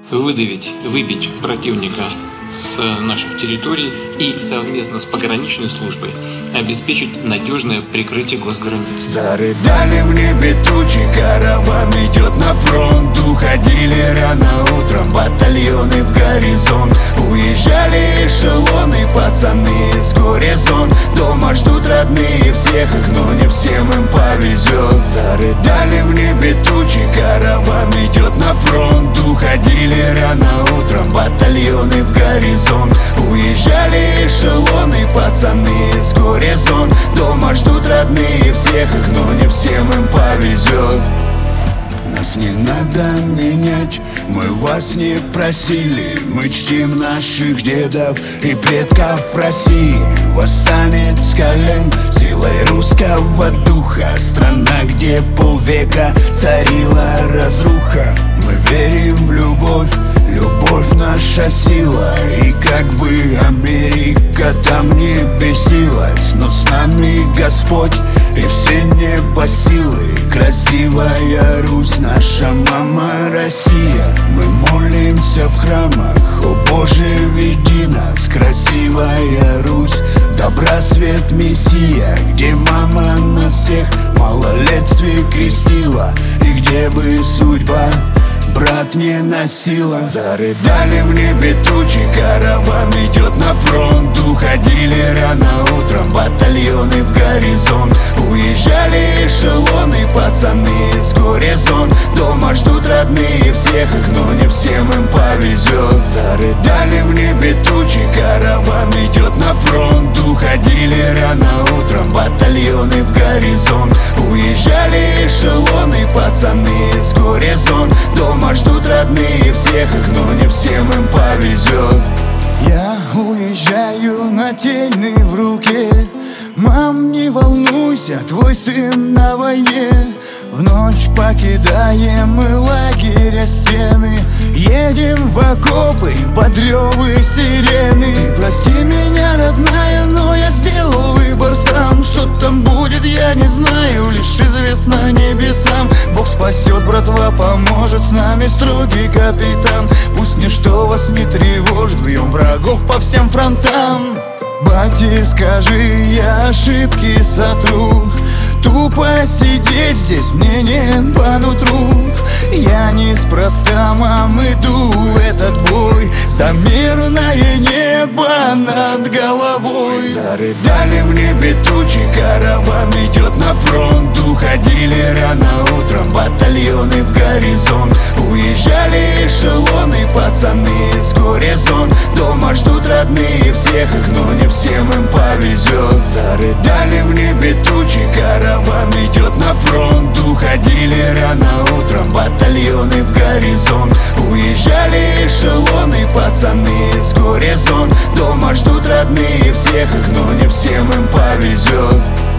выбить противника с наших территорий и совместно с пограничной службой обеспечить надежное прикрытие госграниц. Зарыдали в небе тучи, караван идет на фронт. Уходили рано утром батальоны в горизонт. Уезжали эшелоны, пацаны с горизонт. Дома ждут родные всех их, но не всем им повезет. Зарыдали в небе тучи, караван идет на фронт. Уходили рано утром батальоны в горизонт. Уезжали эшелоны, пацаны с горизонт. Дома ждут родные всех их, но не всем им повезет. Нас не надо менять, мы вас не просили. Мы чтим наших дедов и предков России. Восстанет с колен силой русского духа. Страна, где полвека царила разруха. Мы верим в любовь, любовь наша сила. И как бы Америка там не бесилась, но с нами Господь и все небосилы. Красивая Русь, наша мама Россия. Мы молимся в храмах, о Боже, веди нас. Красивая Русь, добра свет Мессия. Где мама нас всех в малолетстве крестила, и где бы судьба брат не носила. Зарыдали в небе тучи, караван идет на фронт. Уходили рано утром батальоны в горизонт. Уезжали эшелоны, пацаны с горизонт. Дома ждут родные всех их, но не всем им повезет. Зарыдали в небе тучи, караван идет на фронт. Уходили рано утром батальоны в горизонт. Уезжали эшелоны, пацаны с горизонт. Дома ждут родные всех их, но не всем им повезет. Я уезжаю нательный в руке. Мам, не волнуйся, твой сын на войне. В ночь покидаем мы лагеря стены. Едем в окопы под рёвы сирены. Ты прости меня, родная, но я сделал выбор сам. Что там будет, я не знаю, лишь известно небесам. Бог спасет, братва поможет, с нами строгий капитан. Пусть ничто вас не тревожит, бьем врагов по всем фронтам. Бати, скажи, я ошибки сотру. Тупо сидеть здесь мне не по нутру. Я неспроста, мам, иду в этот бой за мирное небо над головой. Зарыдали в небе тучи, караван идет на фронт. Уходили рано утром батальоны в горизонт. Уезжали эшелоны, пацаны с горизонт. Дома ждут родные всех их, но не всем им повезет. Зарыдали в небе тучи, караван идет на фронт. Уходили рано утром батальоны в горизонт. Уезжали эшелоны, пацаны с горизонт. Дома ждут родные всех их, но не всем им повезет.